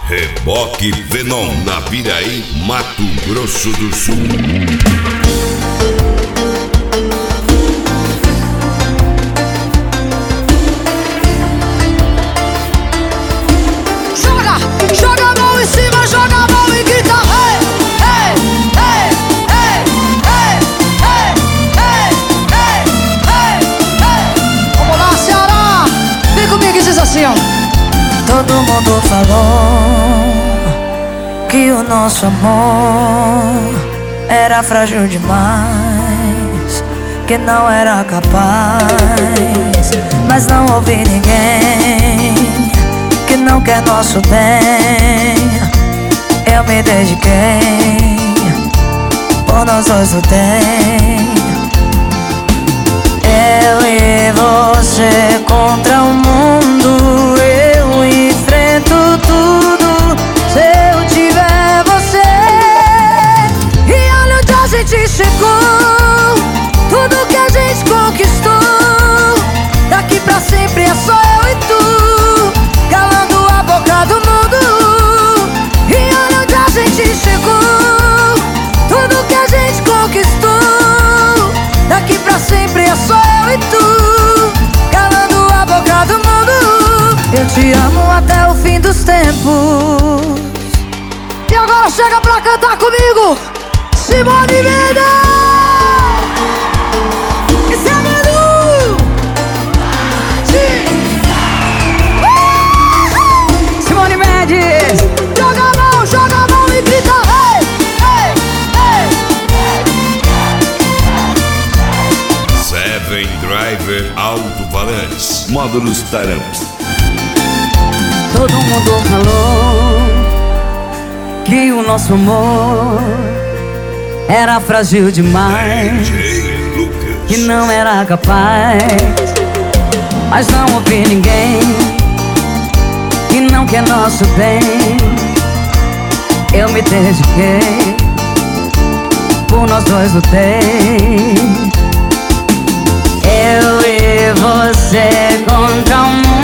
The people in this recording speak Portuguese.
Reboque Venom, na Piraí, Mato Grosso do Sul. Joga, joga a mão em cima, joga a mão e grita hey, hey, hey, hey, hey, hey, hey, hey, hey, hey. Vamos lá, Ceará, vem comigo e diz assim, ó. Todo mundo falou que o nosso amor era frágil demais, que não era capaz. Mas não ouvi ninguém que não quer nosso bem. Eu me dediquei, por nós dois lutei. Eu e você contra o mundo, eu enfrento tudo se eu tiver você. E olha onde a gente chegou, tudo que a gente conquistou. Daqui pra sempre é só eu e tu, calando a boca do mundo. E olha onde a gente chegou, tudo que a gente conquistou. Daqui pra sempre é só eu e tu, calando a boca do mundo. Eu te amo até o fim dos tempos. E agora chega pra cantar comigo, Simone Mendes. Esse é Menu. Simone Mendes. Joga a mão e grita hey, hey, hey. Seven Driver Alto-Falantes, módulos Taramps. Todo mundo falou que o nosso amor era frágil demais, DJ Lucas, que não era capaz. Mas não ouvi ninguém que não quer nosso bem. Eu me dediquei, por nós dois lutei. Eu e você contra o mundo.